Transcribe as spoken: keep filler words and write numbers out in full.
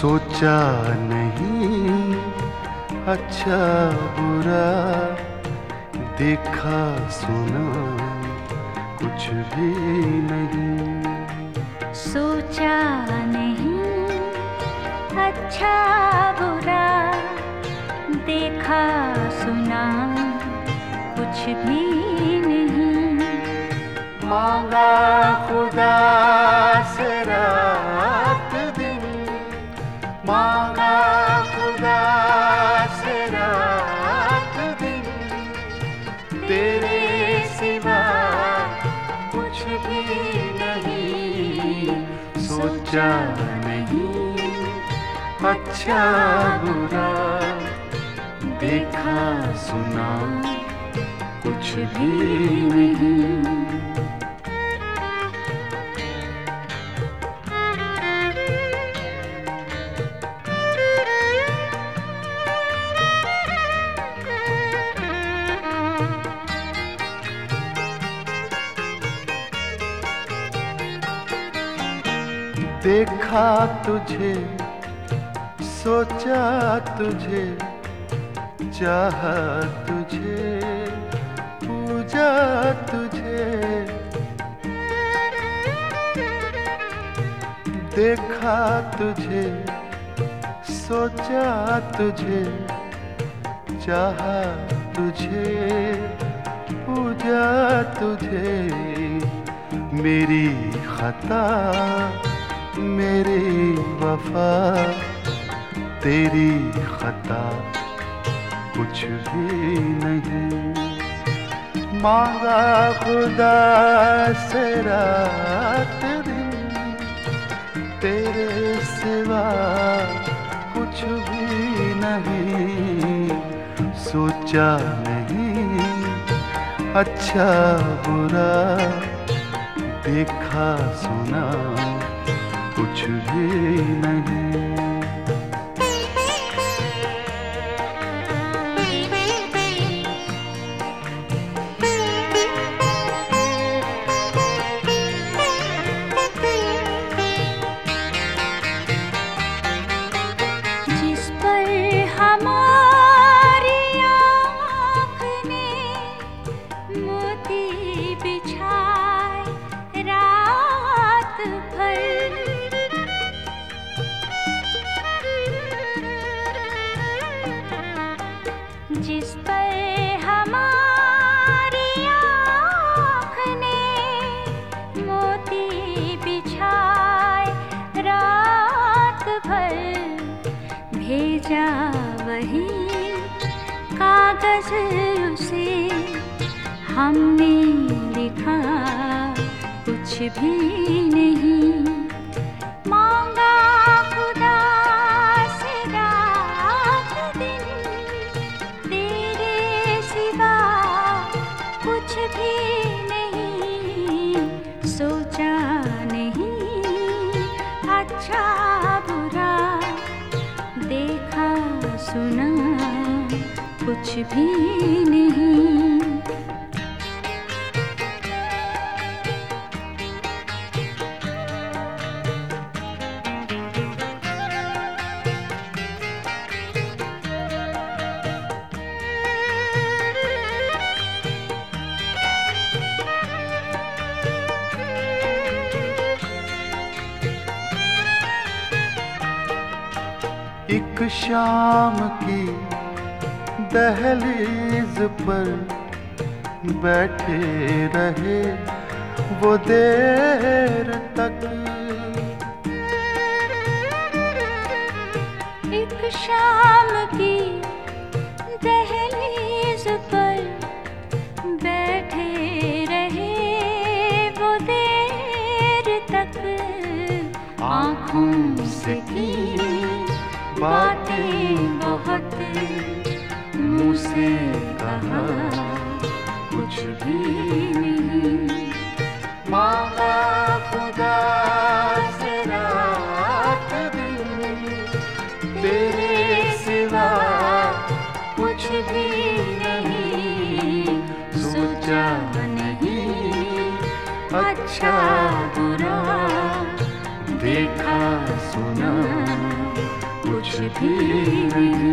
सोचा नहीं अच्छा बुरा, देखा सुना कुछ भी नहीं। सोचा नहीं अच्छा बुरा, देखा सुना कुछ भी नहीं। मांगा खुदा से रात दिन, मांगा खुदा से रात दिन, तेरे सिवा कुछ भी नहीं। सोचा नहीं अच्छा बुरा, देखा सुना कुछ भी नहीं। देखा तुझे, सोचा तुझे, चाहा तुझे, पूजा तुझे। देखा तुझे, सोचा तुझे, चाहा तुझे, पूजा तुझे। मेरी खता मेरी वफा, तेरी खता कुछ भी नहीं। मांगा खुदा से रात दिन, तेरे सिवा कुछ भी नहीं। सोचा नहीं अच्छा बुरा, देखा सुना कुछ भी नहीं। जिस पर हमारी आँख ने मोती बिछाए रात भर, जिस पर हमारी आँख ने मोती बिछाए रात भर, भेजा वही कागज उसे, हमने लिखा कुछ भी नहीं। मांगा खुदा से रात दिन, तेरे सिवा कुछ भी नहीं। सोचा नहीं अच्छा बुरा, देखा सुना कुछ भी नहीं। एक शाम की दहलीज पर बैठे रहे वो देर तक। एक शाम की दहलीज पर बैठे रहे वो देर तक, आँखों से की बातें बहुत, मुँह से कहा कुछ भी नहीं। मांगा खुदा से रात दिन, तेरे सिवा कुछ भी नहीं। सोचा नहीं अच्छा बुरा, देखा सुना भी नहीं।